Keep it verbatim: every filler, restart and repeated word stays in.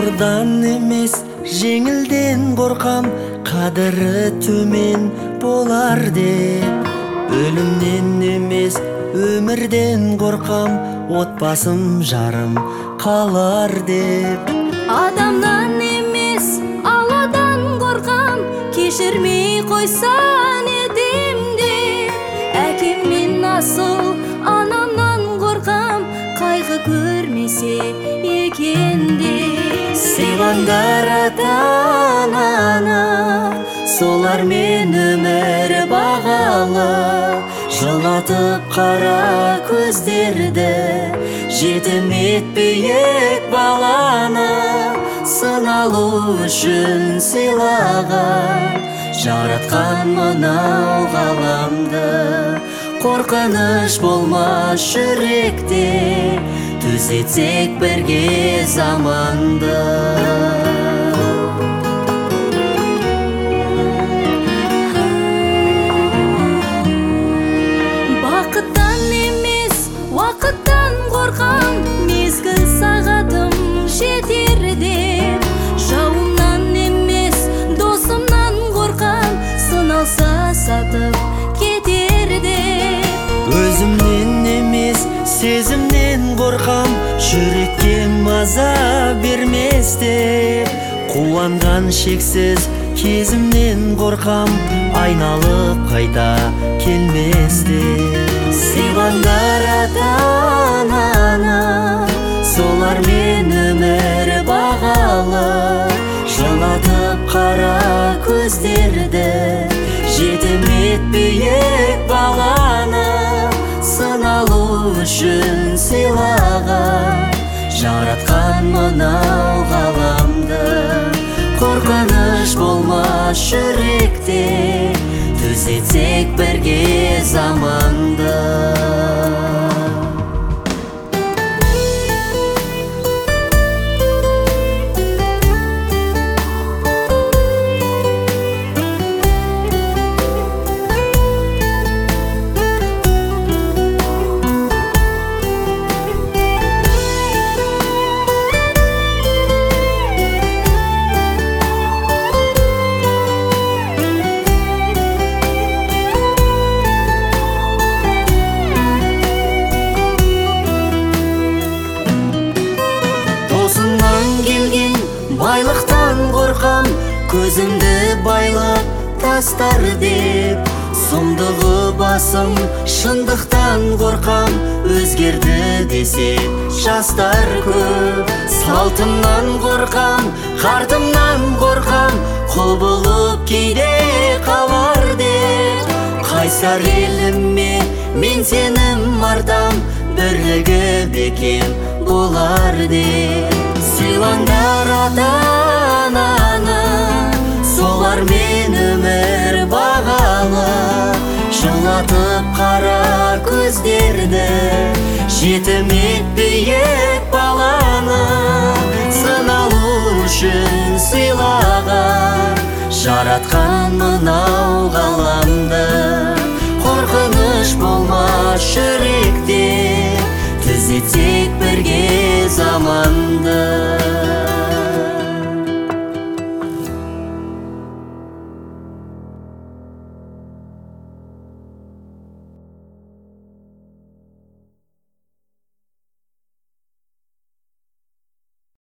Ауырдан емес жеңілден қорқам, қадірі төмен болар деп. Өлімнен емес өмірден қорқам, отбасым жарым қалар деп. Адамнан емес Алладан қорқам, кешірмей қойсан едім деп. Әкем мен асыл анамнан қорқам, қайғы көрмесе екен деп. Сыйлаңдар ата-ананы, солармен өмір бағалы. Жылатып қара көздерді, жетім етпейік баланы. Сыналу үшін сыйлаған, жаратқан мынау ғаламды. Қорқыныш болмас жүректе, түзетсек бірге заманды. Бақыттан емес уақыттан қорқам, мезгіл сағатым жетер деп. Жауымнан емес досымнан қорқам, сыналса сатып кетер деп. Өзімнен емес сезімнен қорқам, жүрекке маза бермес деп. Қуанған шексіз кезімнен қорқам, айналып қайта келмес деп. Сыйлаңдар ата-ананы, солармен өмір бағалы. Жылатып қара көздерді, жетім етпейік баланы. Сыналу үшін сыйлаған, жаратқан мынау ғаламды. Қорқыныш болмас жүректе, түзетсек бірге заманды. Байлықтан қорқам, көзімді байлап тастар деп. Сұмдығы басым, шындықтан қорқам, өзгерді десе жастар көп. Салтымнан қорқам, қартымнан қорқам, құл болып кейде қалар деп. Қайсар еліме мен сенім артам, бірлігі бекем болар деп. Сыйлаңдар ата-ананы, солармен өмір бағалы. Жылатып қара көздерді, жетім етпейік баланы. Сыналу үшін сыйлаған, жаратқан мынау ғаламды. Қорқыныш болмас жүректе, түзетсек бірге заман.